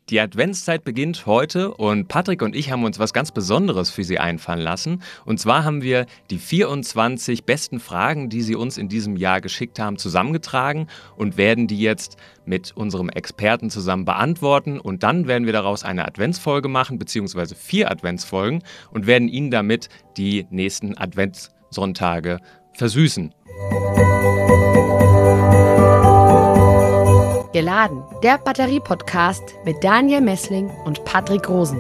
Die Adventszeit beginnt heute und Patrick und ich haben uns was ganz Besonderes für Sie einfallen lassen. Und zwar haben wir die 24 besten Fragen, die Sie uns in diesem Jahr geschickt haben, zusammengetragen und werden die jetzt mit unserem Experten zusammen beantworten. Und dann werden wir daraus eine Adventsfolge machen, beziehungsweise 4 Adventsfolgen und werden Ihnen damit die nächsten Adventssonntage versüßen. Geladen, der Batterie-Podcast mit Daniel Messling und Patrick Rosen.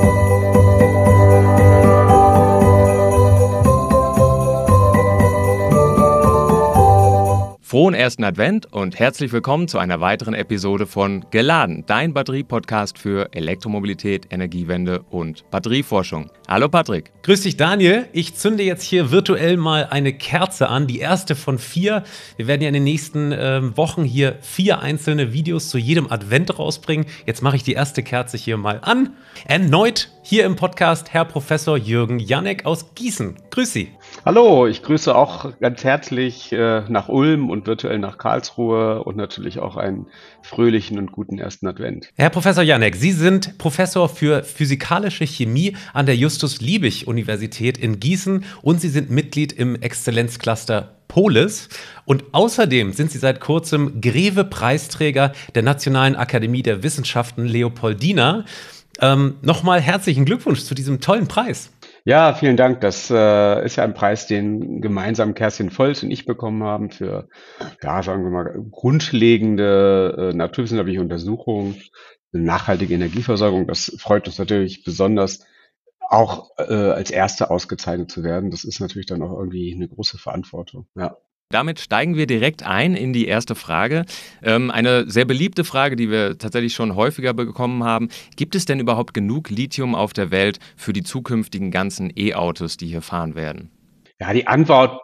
Frohen ersten Advent und herzlich willkommen zu einer weiteren Episode von Geladen, dein Batterie-Podcast für Elektromobilität, Energiewende und Batterieforschung. Hallo Patrick. Grüß dich Daniel, ich zünde jetzt hier virtuell mal eine Kerze an, die erste von 4. Wir werden ja in den nächsten Wochen hier 4 einzelne Videos zu jedem Advent rausbringen. Jetzt mache ich die erste Kerze hier mal an. Erneut hier im Podcast Herr Professor Jürgen Janek aus Gießen. Grüß Sie. Hallo, ich grüße auch ganz herzlich nach Ulm und virtuell nach Karlsruhe und natürlich auch einen fröhlichen und guten ersten Advent. Herr Professor Janek, Sie sind Professor für physikalische Chemie an der Justus-Liebig-Universität in Gießen und Sie sind Mitglied im Exzellenzcluster Polis. Und außerdem sind Sie seit kurzem Greve-Preisträger der Nationalen Akademie der Wissenschaften Leopoldina. Nochmal herzlichen Glückwunsch zu diesem tollen Preis. Ja, vielen Dank. Das ist ja ein Preis, den gemeinsam Kerstin Volz und ich bekommen haben für, ja, sagen wir mal, grundlegende naturwissenschaftliche Untersuchungen, eine nachhaltige Energieversorgung. Das freut uns natürlich besonders, auch als Erste ausgezeichnet zu werden. Das ist natürlich dann auch irgendwie eine große Verantwortung. Ja. Damit steigen wir direkt ein in die erste Frage. Eine sehr beliebte Frage, die wir tatsächlich schon häufiger bekommen haben. Gibt es denn überhaupt genug Lithium auf der Welt für die zukünftigen ganzen E-Autos, die hier fahren werden? Ja, die Antwort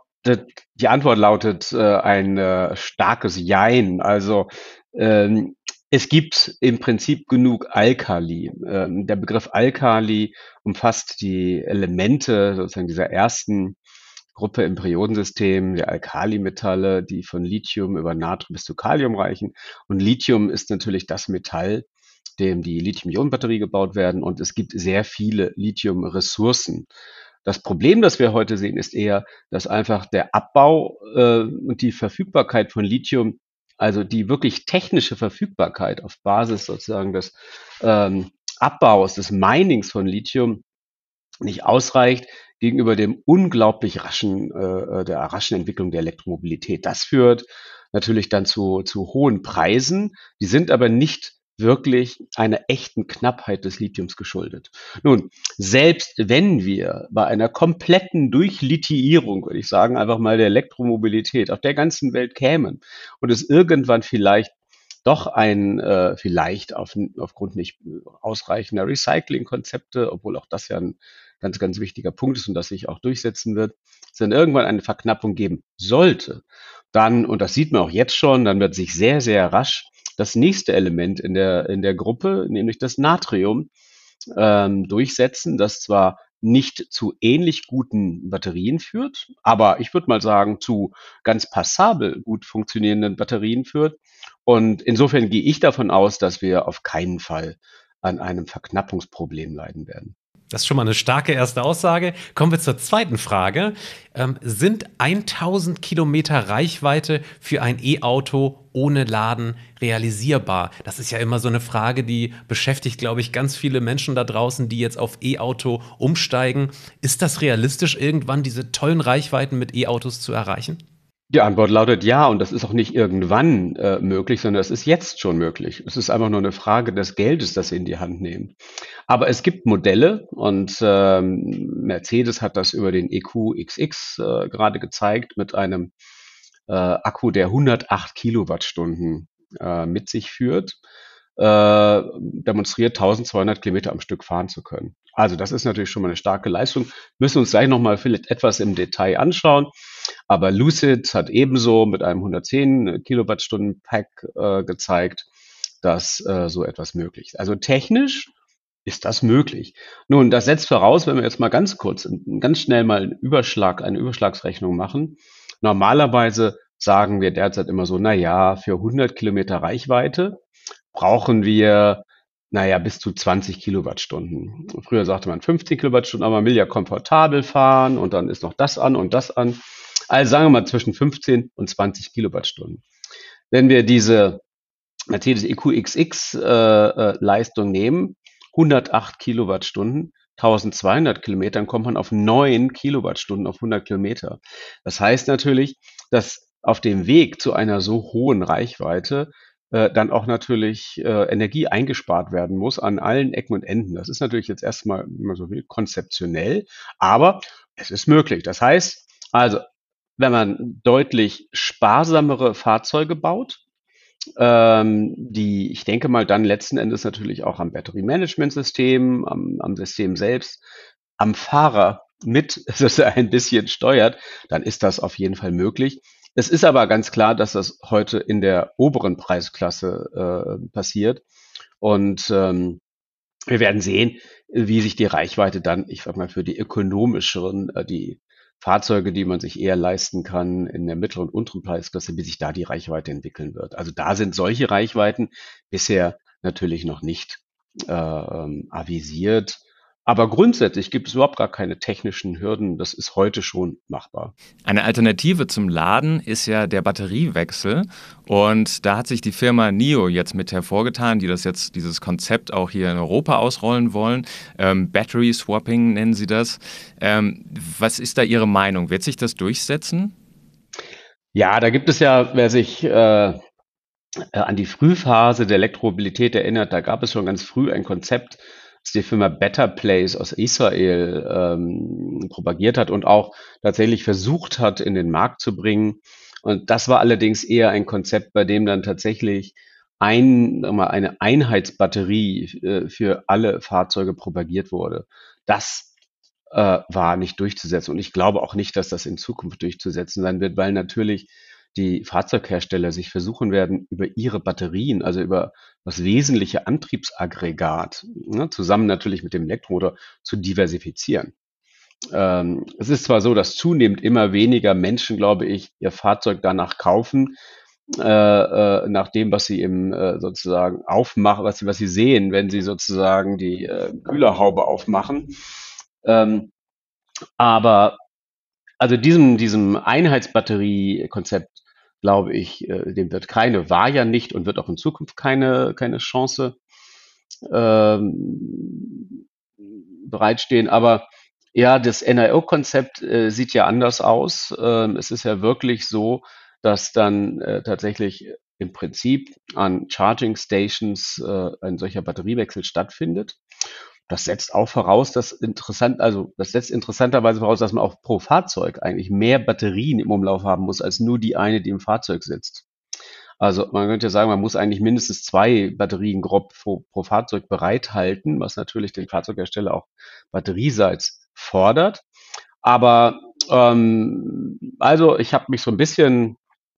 lautet ein starkes Jein. Also es gibt im Prinzip genug Alkali. Der Begriff Alkali umfasst die Elemente sozusagen dieser ersten Gruppe im Periodensystem, der Alkalimetalle, die von Lithium über Natrium bis zu Kalium reichen. Und Lithium ist natürlich das Metall, dem die Lithium-Ionen-Batterie gebaut werden. Und es gibt sehr viele Lithium-Ressourcen. Das Problem, das wir heute sehen, ist eher, dass einfach der Abbau und die Verfügbarkeit von Lithium, also die wirklich technische Verfügbarkeit auf Basis sozusagen des Abbaus, des Minings von Lithium nicht ausreicht gegenüber dem unglaublich der raschen Entwicklung der Elektromobilität. Das führt natürlich dann zu hohen Preisen. Die sind aber nicht wirklich einer echten Knappheit des Lithiums geschuldet. Nun, selbst wenn wir bei einer kompletten Durchlithiierung, würde ich sagen, einfach mal der Elektromobilität auf der ganzen Welt kämen und es irgendwann vielleicht doch vielleicht aufgrund nicht ausreichender Recycling-Konzepte, obwohl auch das ja ein ganz, ganz wichtiger Punkt ist und das sich auch durchsetzen wird, es dann irgendwann eine Verknappung geben sollte, dann, und das sieht man auch jetzt schon, dann wird sich sehr, sehr rasch das nächste Element in der Gruppe, nämlich das Natrium, durchsetzen, das zwar nicht zu ähnlich guten Batterien führt, aber ich würde mal sagen, zu ganz passabel gut funktionierenden Batterien führt. Und insofern gehe ich davon aus, dass wir auf keinen Fall an einem Verknappungsproblem leiden werden. Das ist schon mal eine starke erste Aussage. Kommen wir zur zweiten Frage. Sind 1000 Kilometer Reichweite für ein E-Auto ohne Laden realisierbar? Das ist ja immer so eine Frage, die beschäftigt, glaube ich, ganz viele Menschen da draußen, die jetzt auf E-Auto umsteigen. Ist das realistisch, irgendwann diese tollen Reichweiten mit E-Autos zu erreichen? Die Antwort lautet ja, und das ist auch nicht irgendwann möglich, sondern es ist jetzt schon möglich. Es ist einfach nur eine Frage des Geldes, das Sie in die Hand nehmen. Aber es gibt Modelle und Mercedes hat das über den EQXX gerade gezeigt mit einem Akku, der 108 Kilowattstunden mit sich führt, demonstriert 1200 Kilometer am Stück fahren zu können. Also das ist natürlich schon mal eine starke Leistung. Müssen uns gleich nochmal vielleicht etwas im Detail anschauen. Aber Lucid hat ebenso mit einem 110 Kilowattstunden Pack gezeigt, dass so etwas möglich ist. Also technisch ist das möglich. Nun, das setzt voraus, wenn wir jetzt mal ganz kurz, ganz schnell mal eine Überschlagsrechnung machen. Normalerweise sagen wir derzeit immer so, na ja, für 100 Kilometer Reichweite brauchen wir naja, bis zu 20 Kilowattstunden. Früher sagte man 15 Kilowattstunden, aber man will ja komfortabel fahren und dann ist noch das an und das an. Also sagen wir mal zwischen 15 und 20 Kilowattstunden. Wenn wir diese Mercedes EQXX Leistung nehmen, 108 Kilowattstunden, 1200 Kilometern, kommt man auf 9 Kilowattstunden auf 100 Kilometer. Das heißt natürlich, dass auf dem Weg zu einer so hohen Reichweite dann auch natürlich Energie eingespart werden muss an allen Ecken und Enden. Das ist natürlich jetzt erstmal, wenn man so will, konzeptionell, aber es ist möglich. Das heißt also, wenn man deutlich sparsamere Fahrzeuge baut, die, ich denke mal, dann letzten Endes natürlich auch am Batteriemanagementsystem, am System selbst, am Fahrer mit, dass er ein bisschen steuert, dann ist das auf jeden Fall möglich. Es ist aber ganz klar, dass das heute in der oberen Preisklasse passiert. Und wir werden sehen, wie sich die Reichweite dann, ich sag mal, für die ökonomischeren, die Fahrzeuge, die man sich eher leisten kann in der mittleren und unteren Preisklasse, wie sich da die Reichweite entwickeln wird. Also da sind solche Reichweiten bisher natürlich noch nicht avisiert. Aber grundsätzlich gibt es überhaupt gar keine technischen Hürden. Das ist heute schon machbar. Eine Alternative zum Laden ist ja der Batteriewechsel. Und da hat sich die Firma NIO jetzt mit hervorgetan, die dieses Konzept auch hier in Europa ausrollen wollen. Battery Swapping nennen sie das. Was ist da Ihre Meinung? Wird sich das durchsetzen? Ja, da gibt es ja, wer sich an die Frühphase der Elektromobilität erinnert, da gab es schon ganz früh ein Konzept, das die Firma Better Place aus Israel propagiert hat und auch tatsächlich versucht hat, in den Markt zu bringen. Und das war allerdings eher ein Konzept, bei dem dann tatsächlich eine Einheitsbatterie für alle Fahrzeuge propagiert wurde. Das war nicht durchzusetzen. Und ich glaube auch nicht, dass das in Zukunft durchzusetzen sein wird, weil natürlich die Fahrzeughersteller sich versuchen werden, über ihre Batterien, also über das wesentliche Antriebsaggregat, ne, zusammen natürlich mit dem Elektromotor, zu diversifizieren. Es ist zwar so, dass zunehmend immer weniger Menschen, glaube ich, ihr Fahrzeug danach kaufen, nach dem, was sie eben sozusagen aufmachen, was sie sehen, wenn sie sozusagen die Kühlerhaube aufmachen. Aber also diesem Einheitsbatterie-Konzept, glaube ich, dem war ja nicht und wird auch in Zukunft keine Chance bereitstehen. Aber ja, das NIO-Konzept sieht ja anders aus. Es ist ja wirklich so, dass dann tatsächlich im Prinzip an Charging Stations ein solcher Batteriewechsel stattfindet. Das setzt auch voraus, das setzt interessanterweise voraus, dass man auch pro Fahrzeug eigentlich mehr Batterien im Umlauf haben muss, als nur die eine, die im Fahrzeug sitzt. Also man könnte sagen, man muss eigentlich mindestens 2 Batterien grob pro Fahrzeug bereithalten, was natürlich den Fahrzeughersteller auch batterieseits fordert. Aber also ich habe mich so ein bisschen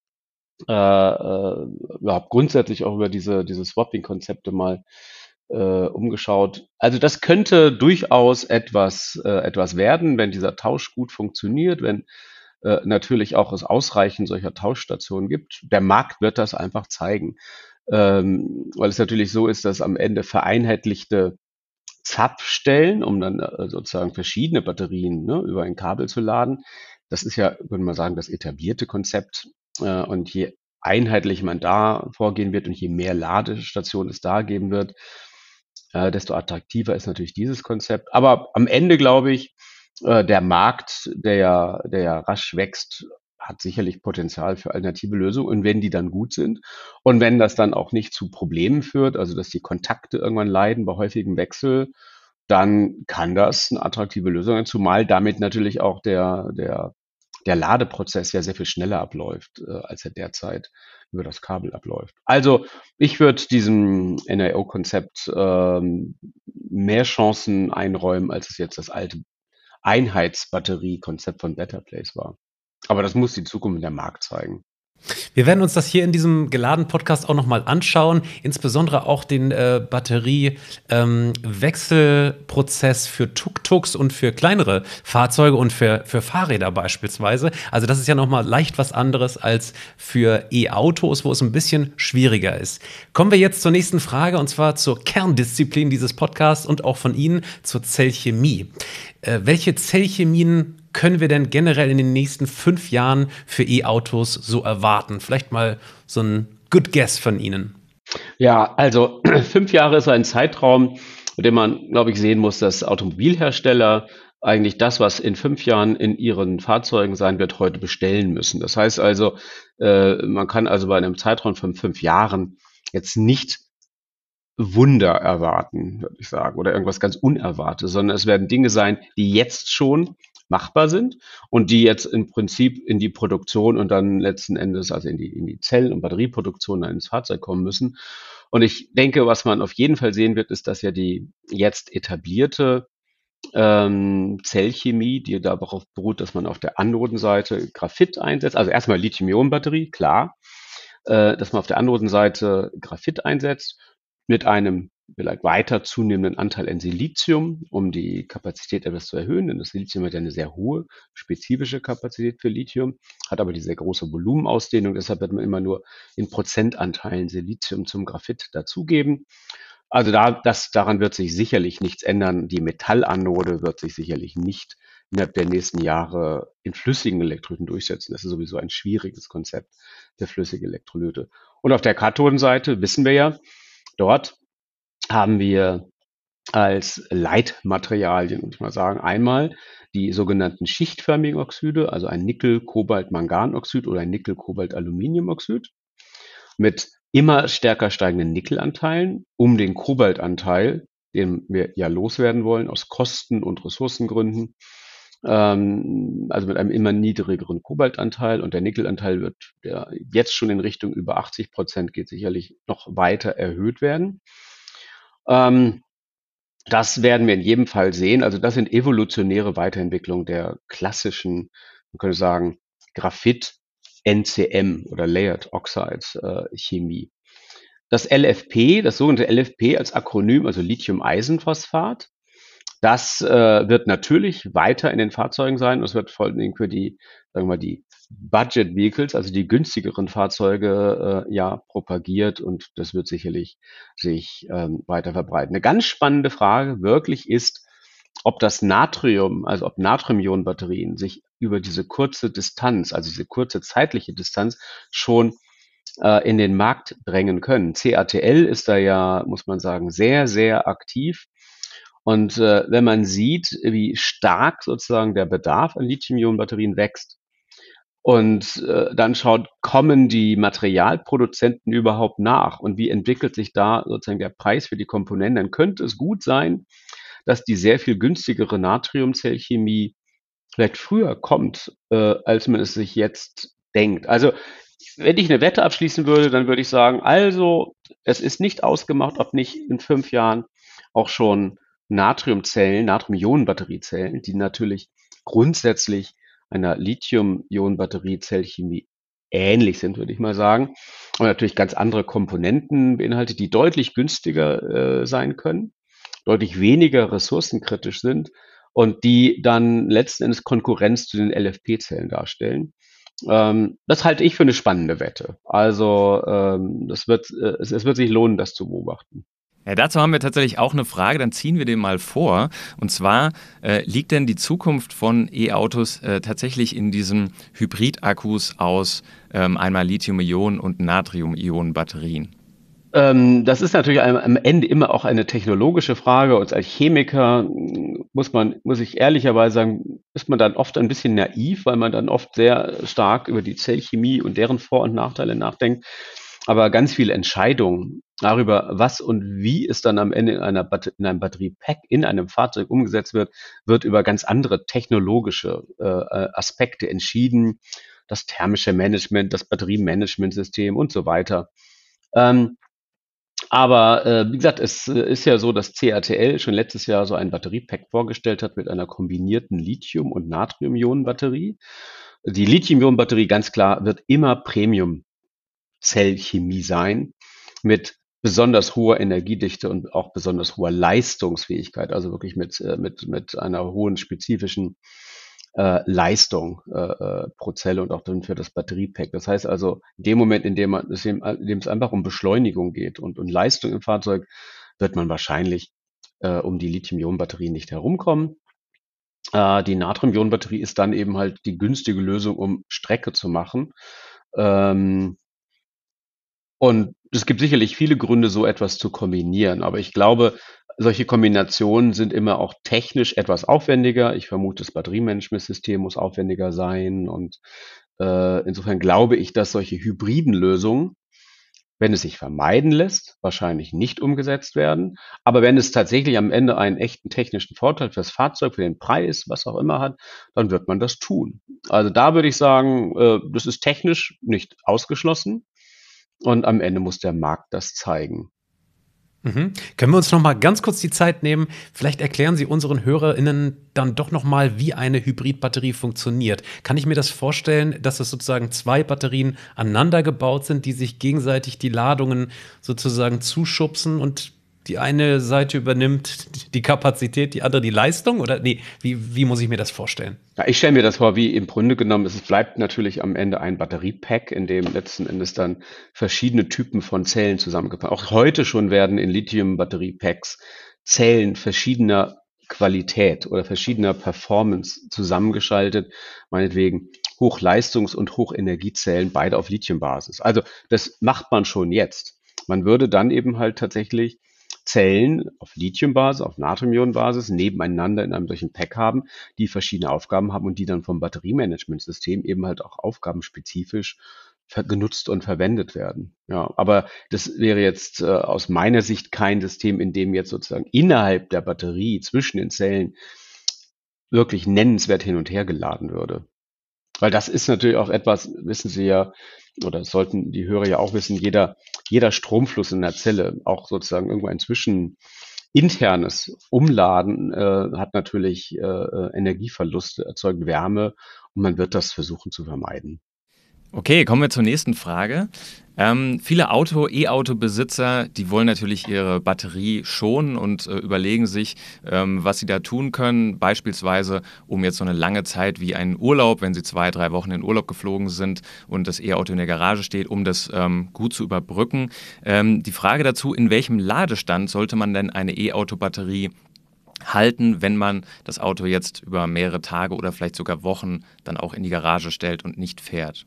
überhaupt grundsätzlich auch über diese Swapping-Konzepte mal umgeschaut. Also das könnte durchaus etwas werden, wenn dieser Tausch gut funktioniert, wenn natürlich auch es ausreichend solcher Tauschstationen gibt. Der Markt wird das einfach zeigen, weil es natürlich so ist, dass am Ende vereinheitlichte Zapfstellen, um dann sozusagen verschiedene Batterien ne, über ein Kabel zu laden. Das ist ja, würde man sagen, das etablierte Konzept. Und je einheitlicher man da vorgehen wird und je mehr Ladestationen es da geben wird, desto attraktiver ist natürlich dieses Konzept. Aber am Ende glaube ich, der Markt, der ja rasch wächst, hat sicherlich Potenzial für alternative Lösungen. Und wenn die dann gut sind und wenn das dann auch nicht zu Problemen führt, also dass die Kontakte irgendwann leiden bei häufigem Wechsel, dann kann das eine attraktive Lösung sein, zumal damit natürlich auch der Ladeprozess ja sehr viel schneller abläuft, als er derzeit über das Kabel abläuft. Also ich würde diesem NIO-Konzept mehr Chancen einräumen, als es jetzt das alte Einheitsbatterie-Konzept von Better Place war. Aber das muss die Zukunft der Markt zeigen. Wir werden uns das hier in diesem geladenen Podcast auch nochmal anschauen, insbesondere auch den Batteriewechselprozess für Tuk-Tuks und für kleinere Fahrzeuge und für Fahrräder beispielsweise. Also das ist ja nochmal leicht was anderes als für E-Autos, wo es ein bisschen schwieriger ist. Kommen wir jetzt zur nächsten Frage, und zwar zur Kerndisziplin dieses Podcasts und auch von Ihnen, zur Zellchemie. Welche Zellchemien können wir denn generell in den nächsten 5 Jahren für E-Autos so erwarten? Vielleicht mal so ein Good Guess von Ihnen. Ja, also 5 Jahre ist ein Zeitraum, in dem man, glaube ich, sehen muss, dass Automobilhersteller eigentlich das, was in 5 Jahren in ihren Fahrzeugen sein wird, heute bestellen müssen. Das heißt also, man kann also bei einem Zeitraum von 5 Jahren jetzt nicht Wunder erwarten, würde ich sagen, oder irgendwas ganz Unerwartetes, sondern es werden Dinge sein, die jetzt schon machbar sind und die jetzt im Prinzip in die Produktion und dann letzten Endes, also in die Zellen- und Batterieproduktion dann ins Fahrzeug kommen müssen. Und ich denke, was man auf jeden Fall sehen wird, ist, dass ja die jetzt etablierte Zellchemie, die darauf beruht, dass man auf der Anodenseite Graphit einsetzt, also erstmal Lithium-Ionen-Batterie, klar, dass man auf der Anodenseite Graphit einsetzt mit einem vielleicht weiter zunehmenden Anteil an Silizium, um die Kapazität etwas zu erhöhen, denn das Silizium hat ja eine sehr hohe spezifische Kapazität für Lithium, hat aber diese große Volumenausdehnung, deshalb wird man immer nur in Prozentanteilen Silizium zum Graphit dazugeben. Also daran wird sich sicherlich nichts ändern. Die Metallanode wird sich sicherlich nicht innerhalb der nächsten Jahre in flüssigen Elektrolyten durchsetzen. Das ist sowieso ein schwieriges Konzept für flüssige Elektrolyte. Und auf der Kathodenseite wissen wir ja, dort haben wir als Leitmaterialien, muss ich mal sagen, einmal die sogenannten schichtförmigen Oxide, also ein Nickel-Cobalt-Manganoxid oder ein Nickel-Cobalt-Aluminiumoxid mit immer stärker steigenden Nickelanteilen, um den Kobaltanteil, den wir ja loswerden wollen, aus Kosten- und Ressourcengründen, also mit einem immer niedrigeren Kobaltanteil, und der Nickelanteil wird ja jetzt schon in Richtung über 80% geht, sicherlich noch weiter erhöht werden. Das werden wir in jedem Fall sehen. Also das sind evolutionäre Weiterentwicklungen der klassischen, man könnte sagen, Graphit, NCM oder Layered Oxides Chemie. Das LFP, das sogenannte LFP als Akronym, also Lithium-Eisenphosphat, das wird natürlich weiter in den Fahrzeugen sein. Und es wird vor allen Dingen für die, sagen wir mal, die Budget Vehicles, also die günstigeren Fahrzeuge, ja, propagiert, und das wird sicherlich sich weiter verbreiten. Eine ganz spannende Frage wirklich ist, ob das Natrium, also ob Natrium-Ionen-Batterien sich über diese kurze Distanz, also diese kurze zeitliche Distanz, schon in den Markt drängen können. CATL ist da ja, muss man sagen, sehr, sehr aktiv. Und wenn man sieht, wie stark sozusagen der Bedarf an Lithium-Ionen-Batterien wächst und dann schaut, kommen die Materialproduzenten überhaupt nach und wie entwickelt sich da sozusagen der Preis für die Komponenten, dann könnte es gut sein, dass die sehr viel günstigere Natriumzellchemie vielleicht früher kommt, als man es sich jetzt denkt. Also wenn ich eine Wette abschließen würde, dann würde ich sagen, also es ist nicht ausgemacht, ob nicht in 5 Jahren auch schon Natriumzellen, Natrium-Ionen-Batteriezellen, die natürlich grundsätzlich einer Lithium-Ionen-Batteriezellchemie ähnlich sind, würde ich mal sagen, und natürlich ganz andere Komponenten beinhaltet, die deutlich günstiger sein können, deutlich weniger ressourcenkritisch sind und die dann letzten Endes Konkurrenz zu den LFP-Zellen darstellen. Das halte ich für eine spannende Wette. Also es wird sich lohnen, das zu beobachten. Ja, dazu haben wir tatsächlich auch eine Frage, dann ziehen wir den mal vor. Und zwar, liegt denn die Zukunft von E-Autos tatsächlich in diesen Hybridakkus aus einmal Lithium-Ionen- und Natrium-Ionen-Batterien? Das ist natürlich am Ende immer auch eine technologische Frage, und als Chemiker muss ich ehrlicherweise sagen, ist man dann oft ein bisschen naiv, weil man dann oft sehr stark über die Zellchemie und deren Vor- und Nachteile nachdenkt. Aber ganz viele Entscheidungen darüber, was und wie es dann am Ende in einem Batteriepack, in einem Fahrzeug umgesetzt wird über ganz andere technologische Aspekte entschieden. Das thermische Management, das Batteriemanagementsystem und so weiter. Aber wie gesagt, es ist ja so, dass CATL schon letztes Jahr so ein Batteriepack vorgestellt hat mit einer kombinierten Lithium- und Natrium-Ionen-Batterie. Die Lithium-Ionen-Batterie, ganz klar, wird immer Premium-Zellchemie sein mit besonders hoher Energiedichte und auch besonders hoher Leistungsfähigkeit, also wirklich mit einer hohen spezifischen Leistung pro Zelle und auch dann für das Batteriepack. Das heißt also, in dem Moment, in dem es einfach um Beschleunigung geht und Leistung im Fahrzeug, wird man wahrscheinlich um die Lithium-Ionen-Batterie nicht herumkommen. Die Natrium-Ionen-Batterie ist dann eben halt die günstige Lösung, um Strecke zu machen. Ähm, und es gibt sicherlich viele Gründe, so etwas zu kombinieren. Aber ich glaube, solche Kombinationen sind immer auch technisch etwas aufwendiger. Ich vermute, das Batteriemanagementsystem muss aufwendiger sein. Und insofern glaube ich, dass solche hybriden Lösungen, wenn es sich vermeiden lässt, wahrscheinlich nicht umgesetzt werden. Aber wenn es tatsächlich am Ende einen echten technischen Vorteil fürs Fahrzeug, für den Preis, was auch immer hat, dann wird man das tun. Also da würde ich sagen, das ist technisch nicht ausgeschlossen. Und am Ende muss der Markt das zeigen. Mhm. Können wir uns noch mal ganz kurz die Zeit nehmen? Vielleicht erklären Sie unseren HörerInnen dann doch noch mal, wie eine Hybridbatterie funktioniert. Kann ich mir das vorstellen, dass es sozusagen zwei Batterien aneinander gebaut sind, die sich gegenseitig die Ladungen sozusagen zuschubsen und die eine Seite übernimmt die Kapazität, die andere die Leistung? Oder nee, wie muss ich mir das vorstellen? Ja, ich stelle mir das vor, wie im Grunde genommen, es bleibt natürlich am Ende ein Batteriepack, in dem letzten Endes dann verschiedene Typen von Zellen zusammengepackt. Auch heute schon werden in Lithium-Batteriepacks Zellen verschiedener Qualität oder verschiedener Performance zusammengeschaltet, meinetwegen Hochleistungs- und Hochenergiezellen, beide auf Lithiumbasis. Also das macht man schon jetzt. Man würde dann eben halt tatsächlich Zellen auf Lithiumbasis, auf Natriumionenbasis nebeneinander in einem solchen Pack haben, die verschiedene Aufgaben haben und die dann vom Batteriemanagementsystem eben halt auch aufgabenspezifisch genutzt und verwendet werden. Ja, aber das wäre jetzt aus meiner Sicht kein System, in dem jetzt sozusagen innerhalb der Batterie zwischen den Zellen wirklich nennenswert hin und her geladen würde. Weil das ist natürlich auch etwas, wissen Sie ja, oder das sollten die Hörer ja auch wissen, jeder Stromfluss in der Zelle, auch sozusagen irgendwo ein internes Umladen, hat natürlich Energieverluste, erzeugt Wärme und man wird das versuchen zu vermeiden. Okay, kommen wir zur nächsten Frage. Viele E-Auto-Besitzer, die wollen natürlich ihre Batterie schonen und überlegen sich, was sie da tun können. Beispielsweise, um jetzt so eine lange Zeit wie einen Urlaub, wenn sie 2-3 Wochen in Urlaub geflogen sind und das E-Auto in der Garage steht, um das gut zu überbrücken. Die Frage dazu, in welchem Ladestand sollte man denn eine E-Auto-Batterie halten, wenn man das Auto jetzt über mehrere Tage oder vielleicht sogar Wochen dann auch in die Garage stellt und nicht fährt?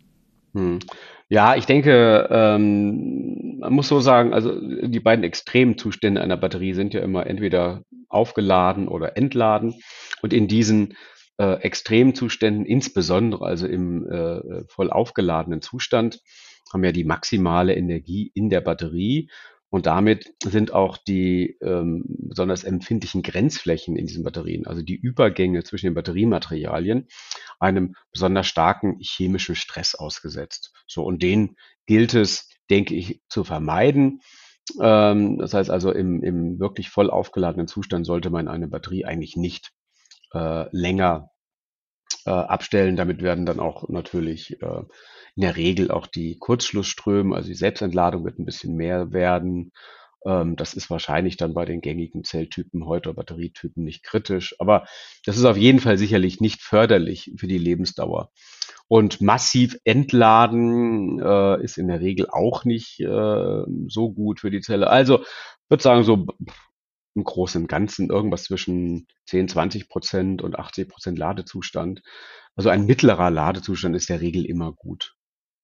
Ja, ich denke, man muss so sagen, also die beiden Extremzustände einer Batterie sind ja immer entweder aufgeladen oder entladen. Und in diesen Extremzuständen, insbesondere also im voll aufgeladenen Zustand, haben wir die maximale Energie in der Batterie. Und damit sind auch die besonders empfindlichen Grenzflächen in diesen Batterien, also die Übergänge zwischen den Batteriematerialien, einem besonders starken chemischen Stress ausgesetzt. So, und den gilt es, denke ich, zu vermeiden. Das heißt also, im wirklich voll aufgeladenen Zustand sollte man eine Batterie eigentlich nicht länger abstellen. Damit werden dann auch natürlich in der Regel auch die Kurzschlussströme, also die Selbstentladung wird ein bisschen mehr werden. Das ist wahrscheinlich dann bei den gängigen Zelltypen heute oder Batterietypen nicht kritisch, aber das ist auf jeden Fall sicherlich nicht förderlich für die Lebensdauer. Und massiv entladen ist in der Regel auch nicht so gut für die Zelle. Also ich würde sagen, so im Großen und Ganzen irgendwas zwischen 10-20% und 80% Ladezustand. Also ein mittlerer Ladezustand ist in der Regel immer gut.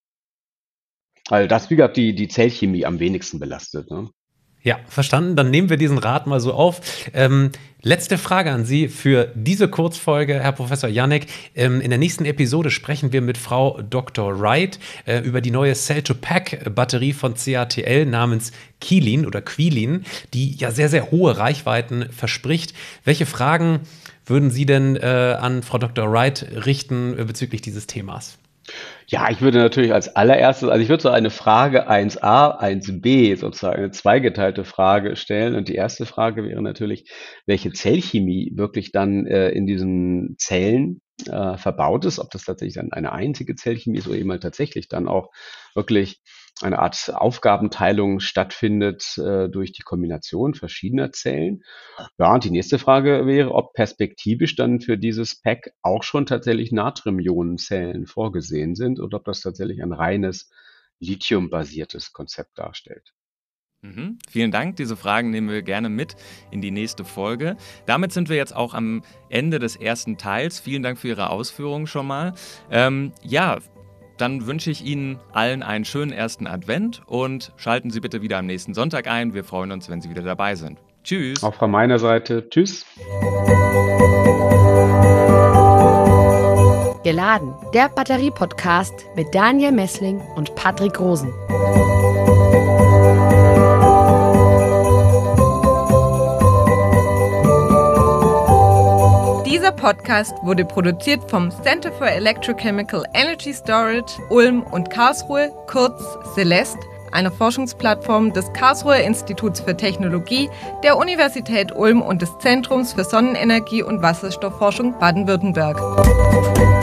Weil das, wie gesagt, die Zellchemie am wenigsten belastet. Ne? Ja, verstanden. Dann nehmen wir diesen Rat mal so auf. Letzte Frage an Sie für diese Kurzfolge, Herr Professor Janek. In der nächsten Episode sprechen wir mit Frau Dr. Wright über die neue Cell-to-Pack-Batterie von CATL namens Quilin, die ja sehr, sehr hohe Reichweiten verspricht. Welche Fragen würden Sie denn an Frau Dr. Wright richten bezüglich dieses Themas? Ja, ich würde natürlich als allererstes, also ich würde so eine Frage 1a, 1b, sozusagen eine zweigeteilte Frage stellen. Und die erste Frage wäre natürlich, welche Zellchemie wirklich dann in diesen Zellen verbaut ist, ob das tatsächlich dann eine einzige Zellchemie ist oder eben halt tatsächlich dann auch wirklich eine Art Aufgabenteilung stattfindet durch die Kombination verschiedener Zellen. Ja, und die nächste Frage wäre, ob perspektivisch dann für dieses Pack auch schon tatsächlich Natrium-Ionen-Zellen vorgesehen sind oder ob das tatsächlich ein reines Lithium-basiertes Konzept darstellt. Vielen Dank. Diese Fragen nehmen wir gerne mit in die nächste Folge. Damit sind wir jetzt auch am Ende des ersten Teils. Vielen Dank für Ihre Ausführungen schon mal. Dann wünsche ich Ihnen allen einen schönen ersten Advent und schalten Sie bitte wieder am nächsten Sonntag ein. Wir freuen uns, wenn Sie wieder dabei sind. Tschüss. Auch von meiner Seite. Tschüss. Geladen, der Batterie-Podcast mit Daniel Messling und Patrick Rosen. Dieser Podcast wurde produziert vom Center for Electrochemical Energy Storage Ulm und Karlsruhe, kurz CELEST, einer Forschungsplattform des Karlsruher Instituts für Technologie, der Universität Ulm und des Zentrums für Sonnenenergie und Wasserstoffforschung Baden-Württemberg.